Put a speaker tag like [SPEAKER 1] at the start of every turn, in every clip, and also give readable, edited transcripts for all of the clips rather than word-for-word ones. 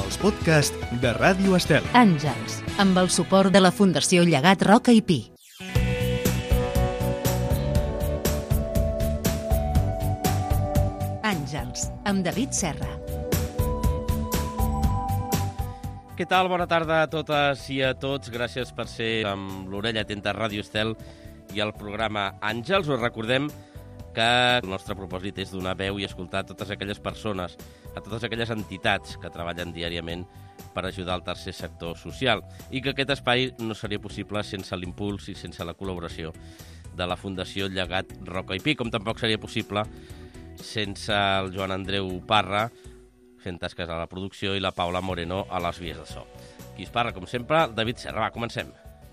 [SPEAKER 1] els podcasts de Ràdio Estel.
[SPEAKER 2] Àngels, amb el suport de la Fundació Llegat Roca i Pi. Àngels, amb David Serra.
[SPEAKER 3] Què tal? Bona tarda a totes i a tots. Gràcies per ser amb l'orella atenta a Ràdio Estel i al programa Àngels. Us recordem que el nostre propòsit és donar veu i escoltar a totes aquelles persones, a totes aquelles entitats que treballen diàriament per ajudar al tercer sector social i que aquest espai no seria possible sense l'impuls i sense la col·laboració de la Fundació Llegat Roca i Pi, com tampoc seria possible sense el Joan Andreu Parra fent tasques a la producció i la Paula Moreno a les vies de so. Qui us parla, com sempre, David Serra. Va, comencem.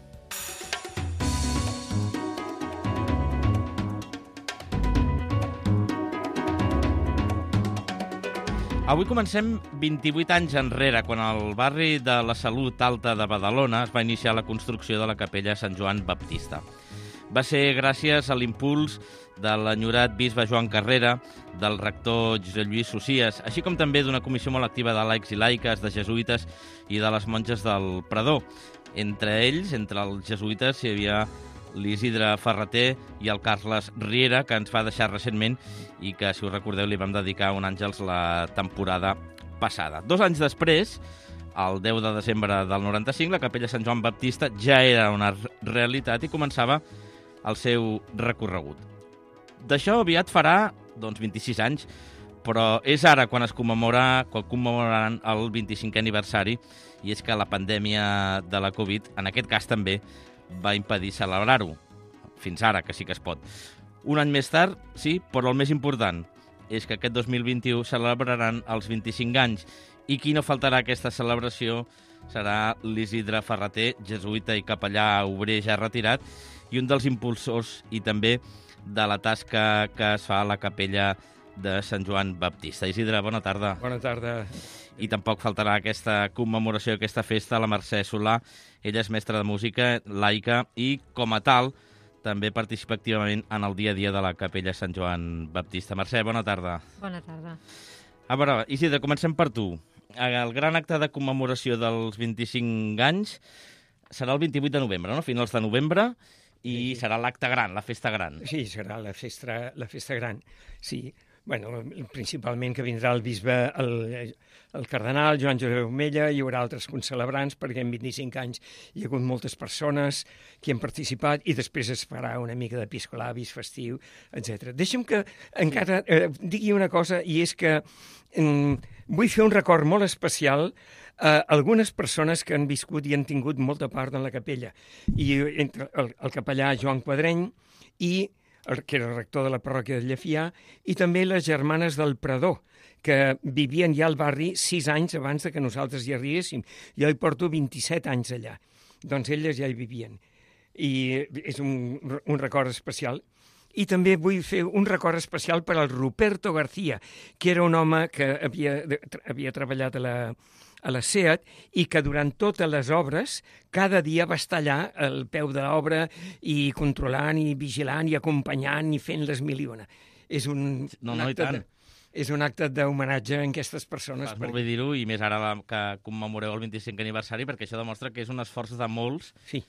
[SPEAKER 3] Avui comencem 28 anys enrere, quan al barri de la Salut Alta de Badalona es va iniciar la construcció de la capella Sant Joan Baptista. Va ser gràcies a l'impuls de l'enyorat bisbe Joan Carrera, del rector Josep Lluís Socies, així com també d'una comissió molt activa de laics i laiques, de jesuïtes i de les monges del Predó. Entre ells, entre els jesuïtes, hi havia l'Isidre Ferrater i el Carles Riera, que ens va deixar recentment i que, si us recordeu, li vam dedicar un Àngels la temporada passada. 2 anys després, el 10 de desembre del 95, la capella Sant Joan Baptista ja era una realitat i començava el seu recorregut. D'això aviat farà 26 anys, però és ara quan commemoraran el 25è aniversari, i és que la pandèmia de la Covid, en aquest cas també, va impedir celebrar-ho. Fins ara, que sí que es pot. Un any més tard, sí, però el més important és que aquest 2021 celebraran els 25 anys, i qui no faltarà a aquesta celebració serà l'Isidre Ferrater, jesuïta i capellà obrer ja retirat, i un dels impulsors i també de la tasca que es fa a la capella de Sant Joan Baptista. Isidre, bona tarda.
[SPEAKER 4] Bona tarda.
[SPEAKER 3] I tampoc faltarà aquesta commemoració, aquesta festa, la Mercè Solà. Ella és mestra de música, laica, i com a tal també participa activament en el dia a dia de la capella Sant Joan Baptista. Mercè, bona tarda.
[SPEAKER 5] Bona tarda.
[SPEAKER 3] A veure, Isidre, comencem per tu. El gran acte de commemoració dels 25 anys serà el 28 de novembre, no? Finals de novembre, i serà l'acte gran, la festa gran.
[SPEAKER 4] Sí, serà la festa gran, sí. Bueno, principalment que vindrà el bisbe, el cardenal Joan Josep Omella, hi haurà altres concelebrants, perquè en 25 anys hi ha hagut moltes persones que han participat, i després es farà una mica d'episcolabis, festiu, etc. Deixa'm que encara digui una cosa, i és que vull fer un record molt especial a algunes persones que han viscut i han tingut molta part en la capella. I entre el capellà Joan Quadreny, que era el rector de la parròquia de Llefià, i també les germanes del Predó, que vivien ja al barri 6 anys abans de que nosaltres hi arribéssim. Jo hi porto 27 anys allà. Doncs elles ja hi vivien. I és un record especial. I també vull fer un record especial per al Ruperto García, que era un home que havia treballat a la SEAT i que durant totes les obres cada dia va estar allà al peu de l'obra i controlant i vigilant i acompanyant i fent les mil i una. És un acte d'homenatge a aquestes persones.
[SPEAKER 3] Molt bé dir-ho, i més ara que commemoreu el 25è aniversari, perquè això demostra que és un esforç de molts,
[SPEAKER 4] sí.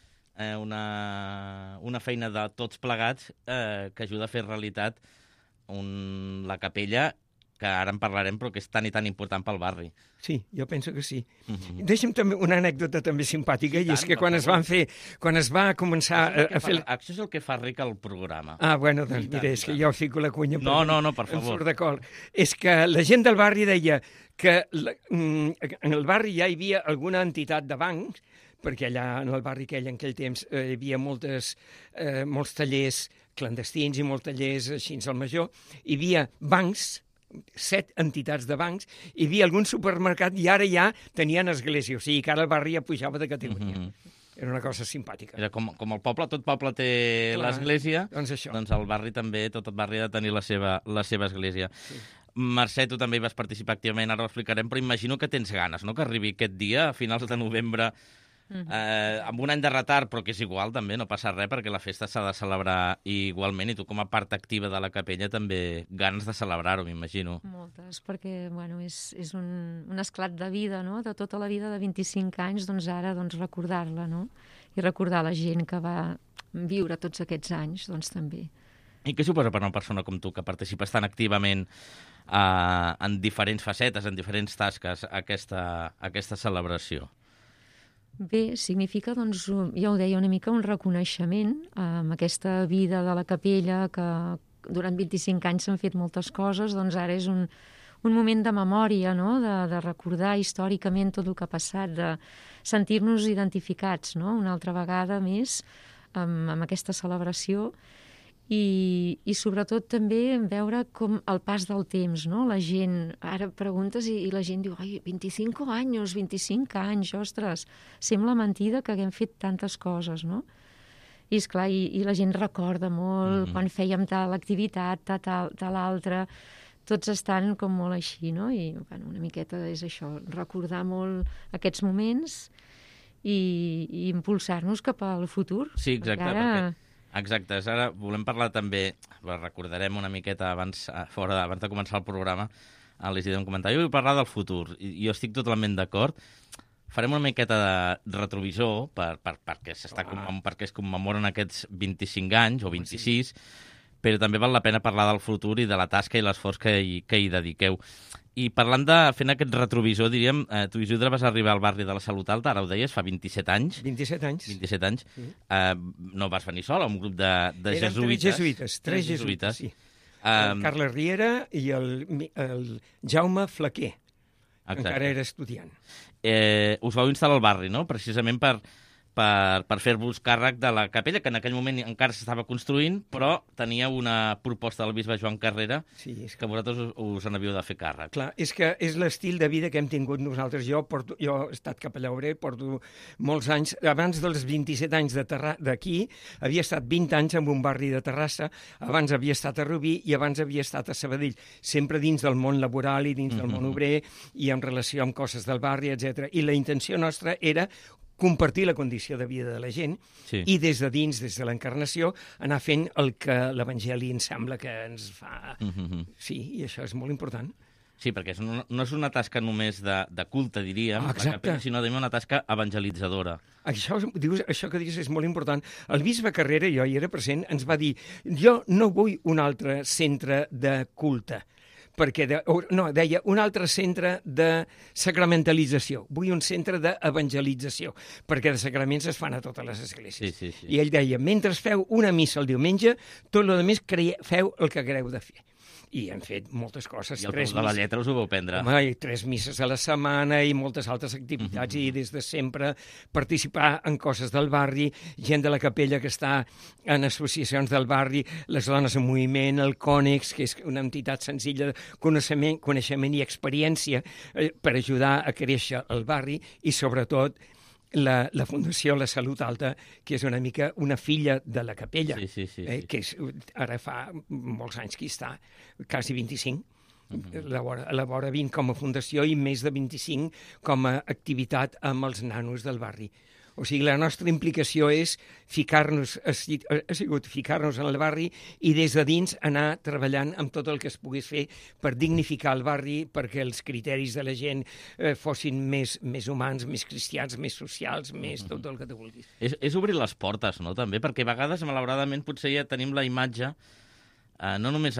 [SPEAKER 3] Una feina de tots plegats que ajuda a fer realitat la capella, que ara en parlarem, però que és tan i tan important pel barri.
[SPEAKER 4] Sí, jo penso que sí. Deixa'm també una anècdota també simpàtica, i és que quan es va començar a fer...
[SPEAKER 3] Això és el que fa ric el programa.
[SPEAKER 4] Ah, bueno, doncs mira, és que jo fico la cunya...
[SPEAKER 3] No, per favor.
[SPEAKER 4] Em surt de cor. És que la gent del barri deia que en el barri ja hi havia alguna entitat de bancs, perquè allà en el barri en aquell temps hi havia molts tallers clandestins i molts tallers així al major. Hi havia bancs, 7 entitats de bancs, hi havia algun supermercat i ara ja tenien església, o sigui que ara el barri ja pujava de categoria. Era una cosa simpàtica.
[SPEAKER 3] Era com el poble, tot poble té l'església, doncs el barri també, tot el barri ha de tenir la seva església. Sí. Mercè, tu també hi vas participar activament, ara ho explicarem, però imagino que tens ganes, no?, que arribi aquest dia, a finals de novembre, amb un any de retard, però que és igual, també, no passa res, perquè la festa s'ha de celebrar igualment, i tu com a part activa de la capella també ganes de celebrar-ho, m'imagino.
[SPEAKER 5] Moltes, perquè bueno, és un esclat de vida, no? De tota la vida de 25 anys, doncs ara recordar-la, no? I recordar la gent que va viure tots aquests anys, doncs també.
[SPEAKER 3] I què suposa per una persona com tu, que participes tan activament en diferents facetes, en diferents tasques, aquesta celebració?
[SPEAKER 5] Bé, significa, doncs, ja ho deia una mica, un reconeixement amb aquesta vida de la capella, que durant 25 anys s'han fet moltes coses, doncs ara és un moment de memòria, no? De recordar històricament tot el que ha passat, de sentir-nos identificats, no? Una altra vegada més amb aquesta celebració, i sobretot també veure com el pas del temps, no? La gent, ara preguntes i la gent diu, ai, 25 anys, ostres, sembla mentida que haguem fet tantes coses, no? I esclar, i la gent recorda molt quan fèiem tal activitat, tal altra, tots estan com molt així, no? I bueno, una miqueta és això, recordar molt aquests moments i impulsar-nos cap al futur.
[SPEAKER 3] Sí, exacte, Exacte, ara volem parlar també, recordarem una miqueta abans de començar el programa, l'Isidre em comentava, jo vull parlar del futur, i jo estic totalment d'acord. Farem una miqueta de retrovisor perquè es commemoren aquests 25 anys, o 26, però també val la pena parlar del futur i de la tasca i l'esforç que hi dediqueu. I fent aquest retrovisor, diríem, tu, Isidre, vas arribar al barri de la Salut Alta, ara ho deies, fa 27 anys.
[SPEAKER 4] 27 anys.
[SPEAKER 3] 27 anys. Sí. No vas venir sol, un grup de jesuïtes.
[SPEAKER 4] Tres jesuïtes, sí. El Carles Riera i el Jaume Flaquer. Exacte. Encara era estudiant.
[SPEAKER 3] Us vau instal·lar al barri, no?, precisament per fer-vos càrrec de la capella, que en aquell moment encara s'estava construint, però tenia una proposta del bisbe Joan Carrera, que vosaltres us n'havíeu de fer càrrec.
[SPEAKER 4] Clar, és que és l'estil de vida que hem tingut nosaltres. Jo he estat capellà obrer, porto molts anys. Abans dels 27 anys d'aquí, havia estat 20 anys en un barri de Terrassa, abans havia estat a Rubí i abans havia estat a Sabadell, sempre dins del món laboral i dins del món obrer i en relació amb coses del barri, etc. I la intenció nostra era compartir la condició de vida de la gent i des de dins, des de l'encarnació, anar fent el que l'Evangeli ens sembla que ens fa. Sí, i això és molt important.
[SPEAKER 3] Sí, perquè no és una tasca només de culte, diríem, sinó també una tasca evangelitzadora.
[SPEAKER 4] Això que dius és molt important. El bisbe Carrera, jo hi era present, ens va dir, jo no vull un altre centre de culte, perquè deia un altre centre de sacramentalització. Vull un centre d'evangelització, perquè de sacraments es fan a totes les esglésies.
[SPEAKER 3] Sí.
[SPEAKER 4] I ell deia, mentre feu una missa el diumenge, tot el més feu el que hagueu de fer. I hem fet moltes coses.
[SPEAKER 3] I el peu de la lletra us ho vau prendre.
[SPEAKER 4] Home, i 3 misses a la setmana i moltes altres activitats, i des de sempre participar en coses del barri, gent de la capella que està en associacions del barri, les dones en moviment, el Cònex, que és una entitat senzilla de coneixement i experiència per ajudar a créixer el barri, i sobretot la Fundació La Salut Alta, que és una mica una filla de la capella, que ara fa molts anys que hi està, quasi 25, elabora 20 com a fundació i més de 25 com a activitat amb els nanos del barri. O sigui, la nostra implicació ha sigut ficar-nos en el barri i des de dins anar treballant amb tot el que es pogués fer per dignificar el barri, perquè els criteris de la gent fossin més humans, més cristians, més socials, més tot el que te vulguis.
[SPEAKER 3] És obrir les portes, no?, també, perquè a vegades, malauradament, potser ja tenim la imatge no només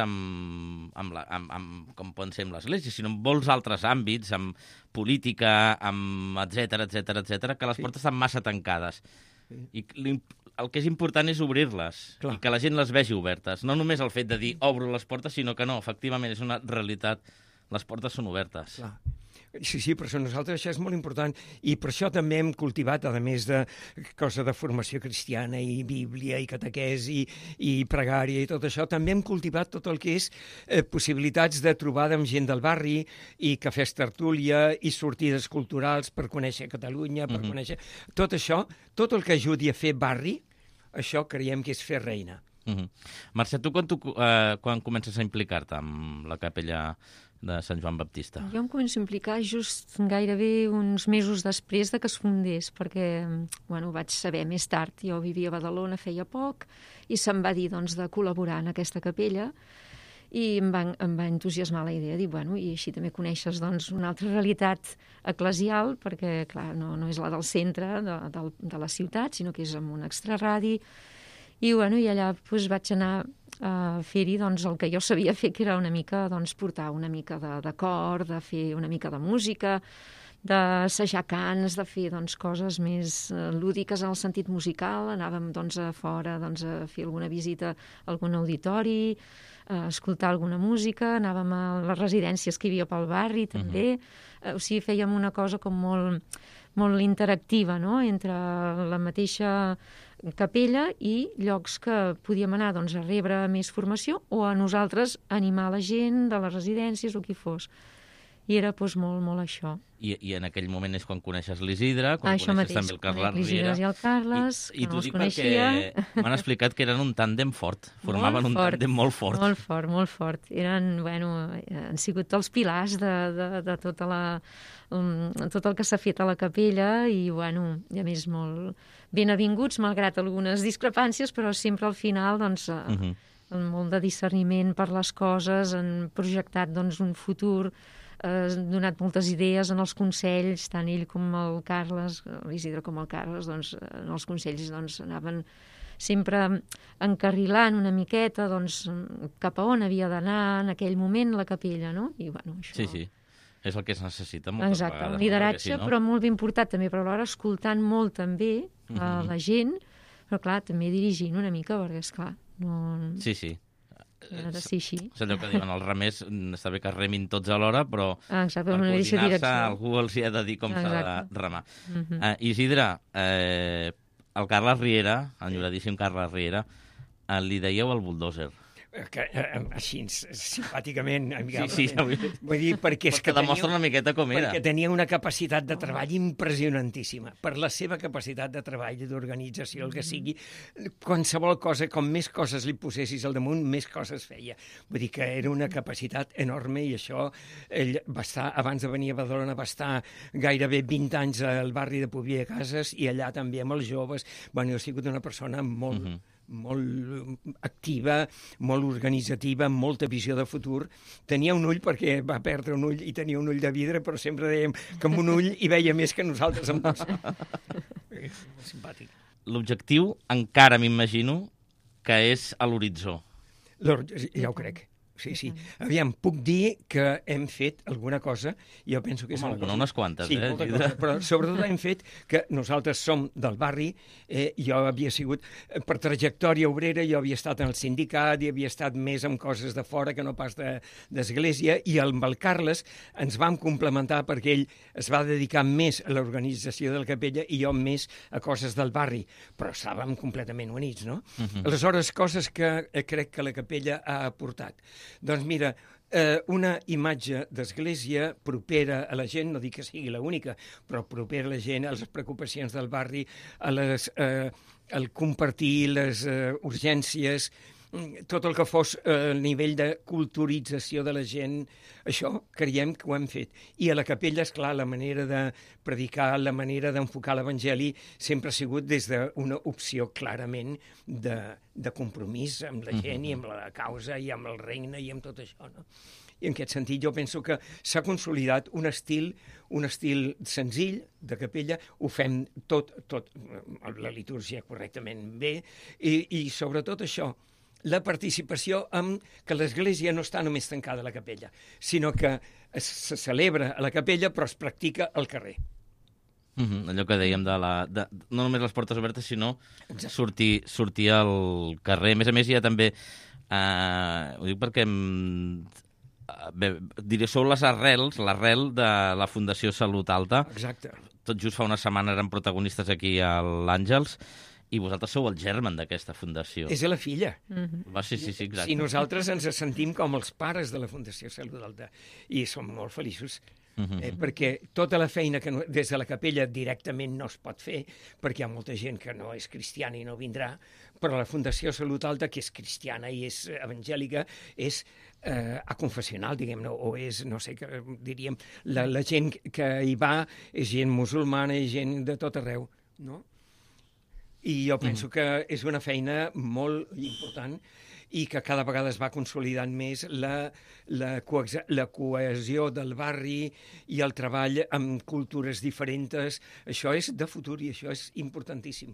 [SPEAKER 3] com poden ser amb l'Església, sinó en molts altres àmbits, amb política, amb etcètera, que les portes estan massa tancades. I el que és important és obrir-les i que la gent les vegi obertes. No només el fet de dir obro les portes, sinó que no, efectivament, és una realitat. Les portes són obertes.
[SPEAKER 4] Clar. Sí, per nosaltres això és molt important, i per això també hem cultivat, a més de cosa de formació cristiana i Bíblia i catequesi i pregària i tot això, també hem cultivat tot el que és possibilitats de trobada amb gent del barri i cafès tertúlia i sortides culturals per conèixer Catalunya, per conèixer tot això, tot el que ajudi a fer barri, això creiem que és fer reina.
[SPEAKER 3] Mercè, tu quan comences a implicar-te amb la capella de Sant Joan Baptista?
[SPEAKER 5] Jo em començo a implicar just gairebé uns mesos després de que es fundés, perquè ho vaig saber més tard. Jo vivia a Badalona feia poc i se'm va dir doncs, de col·laborar en aquesta capella i em va entusiasmar la idea de dir, i així també coneixes doncs, una altra realitat eclesial, perquè, clar, no és la del centre de la ciutat, sinó que és en un extraradi. I allà vaig anar a fer-hi doncs, el que jo sabia fer, que era una mica portar una mica de cor, de fer una mica de música, d'assajar cants, de fer coses més lúdiques en el sentit musical. Anàvem a fora a fer alguna visita a algun auditori, a escoltar alguna música, anàvem a les residències que hi havia pel barri també. O sigui, fèiem una cosa com molt interactiva, no?, entre la mateixa capella i llocs que podíem anar a rebre més formació o a nosaltres animar la gent de les residències o qui fos. I era molt això.
[SPEAKER 3] I en aquell moment és quan coneixes l'Isidre, quan coneixes també el Carles Riera.
[SPEAKER 5] L'Isidre i el Carles, que no els coneixia.
[SPEAKER 3] Perquè m'han explicat que eren un tàndem fort, formaven un tàndem molt fort.
[SPEAKER 5] Molt fort. Han sigut els pilars de tota tot el que s'ha fet a la capella i a més molt ben avinguts, malgrat algunes discrepàncies, però sempre al final amb molt de discerniment per les coses, han projectat un futur, han donat moltes idees en els consells, tant ell com el Carles, l'Isidre com el Carles, en els consells anaven sempre encarrilant una miqueta cap a on havia d'anar en aquell moment la capella, no? I això...
[SPEAKER 3] Sí, és el que es necessita moltes vegades.
[SPEAKER 5] Exacte, un lideratge, però molt ben portat també, però alhora escoltant molt també a la gent, però clar, també dirigint una mica, perquè esclar, no...
[SPEAKER 3] Sí.
[SPEAKER 5] Ha de ser així.
[SPEAKER 3] És allò que diuen els remers, està bé que remin tots alhora, però
[SPEAKER 5] per
[SPEAKER 3] coordinar-se algú els hi ha de dir com s'ha de remar. Isidre, el Carles Riera, enyoradíssim Carles Riera, li dèieu el buldòzer.
[SPEAKER 4] Així, simpàticament, amigablement.
[SPEAKER 3] Sí.
[SPEAKER 4] Vull dir, perquè és que
[SPEAKER 3] demostra una miqueta com era.
[SPEAKER 4] Perquè tenia una capacitat de treball impressionantíssima. Per la seva capacitat de treball, d'organització, el que sigui, qualsevol cosa, com més coses li posessis al damunt, més coses feia. Vull dir que era una capacitat enorme i això, ell va estar, abans de venir a Badalona, va estar gairebé 20 anys al barri de Pubier de Cases i allà també amb els joves. Ha sigut una persona molt activa, molt organitzativa, amb molta visió de futur. Tenia un ull, perquè va perdre un ull i tenia un ull de vidre, però sempre dèiem que amb un ull hi veia més que nosaltres amb dos. És molt simpàtic.
[SPEAKER 3] L'objectiu, encara m'imagino, que és a l'horitzó.
[SPEAKER 4] Ja ho crec. Sí. Aviam, puc dir que hem fet alguna cosa, i jo penso que és...
[SPEAKER 3] Unes quantes,
[SPEAKER 4] molta cosa, però sobretot hem fet que nosaltres som del barri, jo havia sigut, per trajectòria obrera, jo havia estat en el sindicat i havia estat més amb coses de fora que no pas d'església, i amb el Carles ens vam complementar perquè ell es va dedicar més a l'organització de la capella i jo més a coses del barri, però estàvem completament units, no? Aleshores, coses que crec que la capella ha aportat. Doncs mira, una imatge d'església propera a la gent, no dic que sigui l'única, però propera a la gent, a les preocupacions del barri, al compartir les urgències, tot el que fos el nivell de culturització de la gent, això creiem que ho hem fet. I a la capella, esclar, la manera de predicar, la manera d'enfocar l'Evangeli sempre ha sigut des d'una opció clarament de compromís amb la gent i amb la causa i amb el regne i amb tot això, no? I en aquest sentit jo penso que s'ha consolidat un estil senzill de capella, ho fem tot la litúrgia correctament bé i sobretot això, la participació amb que l'Església no està només tancada a la capella, sinó que se celebra a la capella però es practica al carrer.
[SPEAKER 3] Allò que dèiem no només les portes obertes, sinó sortir al carrer. A més, hi ha també... ho dic perquè sou l'arrel de la Fundació Salut Alta.
[SPEAKER 4] Exacte.
[SPEAKER 3] Tot just fa una setmana eren protagonistes aquí a l'Àngels. I vosaltres sou el germen d'aquesta fundació.
[SPEAKER 4] És la filla.
[SPEAKER 3] Sí, exacte.
[SPEAKER 4] I nosaltres ens sentim com els pares de la Fundació Salut Alta. I som molt feliços. perquè tota la feina que des de la capella directament no es pot fer, perquè hi ha molta gent que no és cristiana i no vindrà, però la Fundació Salut Alta, que és cristiana i és evangèlica, és aconfessional, diguem-ne, o és, no sé, diríem, la gent que hi va és gent musulmana i gent de tot arreu, no? I jo penso que és una feina molt important i que cada vegada es va consolidant més la cohesió del barri i el treball amb cultures diferents. Això és de futur i això és importantíssim.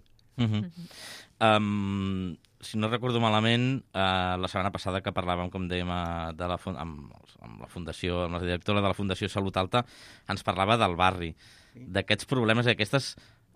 [SPEAKER 3] Si no recordo malament, la setmana passada que parlàvem, com dèiem, amb la Fundació, amb la directora de la Fundació Salut Alta, ens parlava del barri, d'aquests problemes, d'aquestes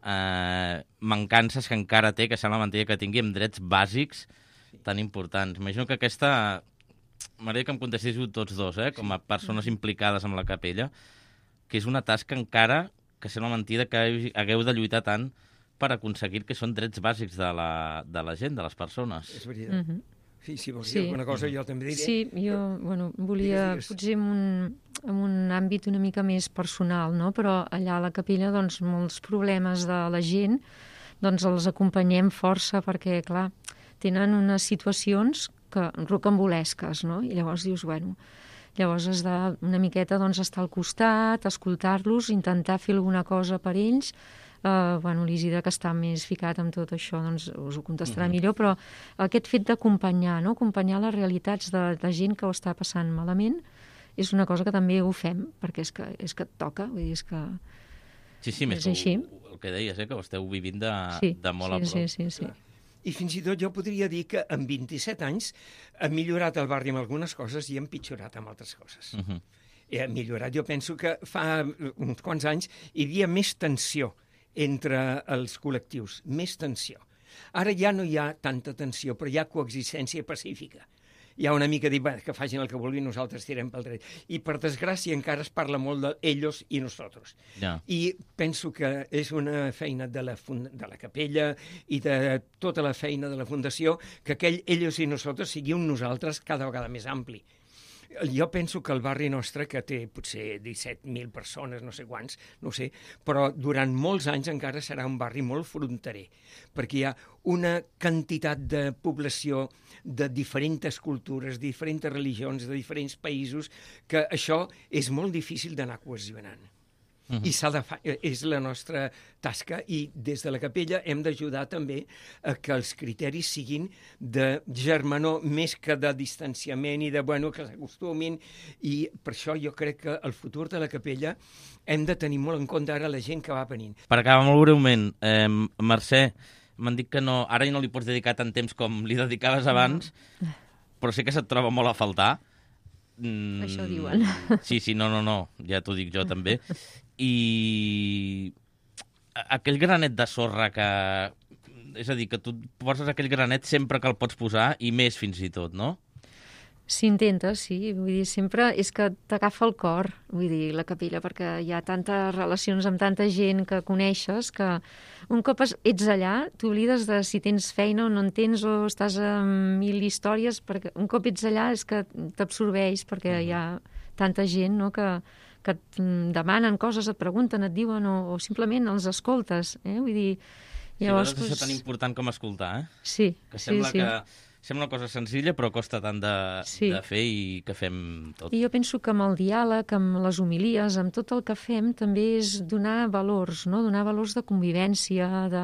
[SPEAKER 3] mancances que encara té, que sembla mentida que tingui amb drets bàsics tan importants. Imagino que aquesta... M'agradaria que em contestéssiu tots dos, com a persones implicades amb la capella, que és una tasca encara que sembla mentida que hagueu de lluitar tant per aconseguir que són drets bàsics de la gent, de les persones.
[SPEAKER 4] És veritat. Sí, si vols dir alguna cosa, jo també diré.
[SPEAKER 5] Sí, jo volia potser en un àmbit una mica més personal, no? Però allà a la capella, doncs, molts problemes de la gent, doncs els acompanyem força perquè, clar, tenen unes situacions rocambolesques, no? I llavors dius, llavors has de una miqueta doncs, estar al costat, escoltar-los, intentar fer alguna cosa per ells. L'Isidre, que està més ficat amb tot això, doncs us ho contestarà millor, però aquest fet d'acompanyar, no? Acompanyar les realitats de gent que ho està passant malament, és una cosa que també ho fem, perquè és que et toca, vull dir, és que...
[SPEAKER 3] Sí, més el que deies, que ho esteu vivint de molt a prop.
[SPEAKER 5] Sí.
[SPEAKER 4] I fins i tot jo podria dir que en 27 anys ha millorat el barri amb algunes coses i ha empitjorat amb altres coses. Ha millorat. Jo penso que fa uns quants anys hi havia més tensió entre els col·lectius, més tensió. Ara ja no hi ha tanta tensió, però hi ha coexistència pacífica. Hi ha una mica de dir, que facin el que vulguin, nosaltres tirem pel dret. I, per desgràcia, encara es parla molt de ellos i nosaltres. I penso que és una feina de la capella i de tota la feina de la Fundació que aquell ellos i nosaltres sigui un nosaltres cada vegada més ampli. Jo penso que el barri nostre, que té potser 17.000 persones, no sé quants, no sé, però durant molts anys encara serà un barri molt fronterer, perquè hi ha una quantitat de població de diferents cultures, de diferents religions, de diferents països, que això és molt difícil d'anar cohesionant. I és la nostra tasca i des de la capella hem d'ajudar també a que els criteris siguin de germanor més que de distanciament i de, que s'acostumin, i per això jo crec que el futur de la capella hem de tenir molt en compte ara la gent que va venint.
[SPEAKER 3] Per acabar molt breument, Mercè, m'han dit que no, ara no li pots dedicar tant temps com li dedicaves abans, però sí que se't troba molt a faltar.
[SPEAKER 5] Això diuen.
[SPEAKER 3] Sí, no, ja t'ho dic jo també. I aquell granet de sorra que... És a dir, que tu poses aquell granet sempre que el pots posar, i més fins i tot, no?
[SPEAKER 5] S'intenta, sí. Vull dir, sempre és que t'agafa el cor, vull dir, la capella, perquè hi ha tantes relacions amb tanta gent que coneixes que un cop ets allà t'oblides de si tens feina o no en tens o estàs amb 1000 històries, perquè un cop ets allà és que t'absorbeix perquè hi ha tanta gent, no?, que et demanen coses, et pregunten, et diuen, o simplement els escoltes, Vull dir...
[SPEAKER 3] Llavors, sí, és tan important com escoltar,
[SPEAKER 5] Sí,
[SPEAKER 3] que sembla que sembla una cosa senzilla, però costa tant de fer i que fem tot.
[SPEAKER 5] I jo penso que amb el diàleg, amb les homilies, amb tot el que fem, també és donar valors, no? Donar valors de convivència,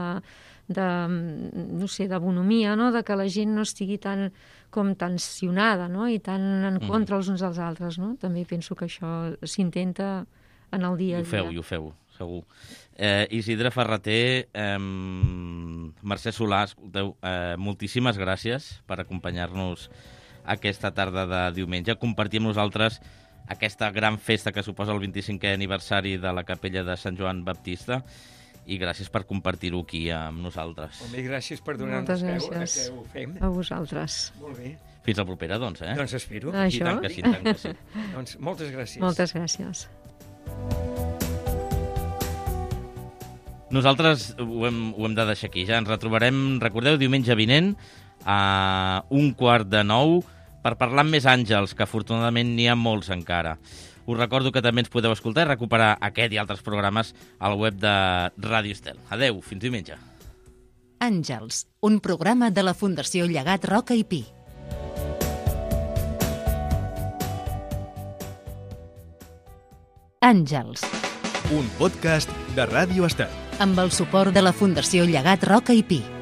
[SPEAKER 5] no sé, de bonomia, no? De que la gent no estigui tan com tensionada, no? I tan en contra els uns dels altres, no? També penso que això s'intenta en el dia a dia.
[SPEAKER 3] I ho feu, segur. Isidre Ferrater, Mercè Solà, escolteu, moltíssimes gràcies per acompanyar-nos aquesta tarda de diumenge, compartir amb nosaltres aquesta gran festa que suposa el 25è aniversari de la capella de Sant Joan Baptista, i gràcies per compartir-ho aquí amb nosaltres.
[SPEAKER 4] Molt bé, gràcies per donar-nos peu a què ho fem.
[SPEAKER 5] A vosaltres.
[SPEAKER 4] Molt bé.
[SPEAKER 3] Fins la propera, doncs,
[SPEAKER 4] Doncs espero.
[SPEAKER 3] I tant que sí, tant que sí.
[SPEAKER 4] Doncs moltes gràcies.
[SPEAKER 5] Moltes gràcies.
[SPEAKER 3] Nosaltres ho hem de deixar aquí. Ja ens retrobarem, recordeu, diumenge vinent a 8:15 per parlar amb més àngels, que afortunadament n'hi ha molts encara. Us recordo que també ens podeu escoltar i recuperar aquest i altres programes al web de Ràdio Estel. Adeu, fins diumenge.
[SPEAKER 2] Àngels, un programa de la Fundació Llegat Roca i Pi. Àngels,
[SPEAKER 1] Un podcast de Ràdio Estel.
[SPEAKER 2] amb el suport de la Fundació Llegat Roca i Pi.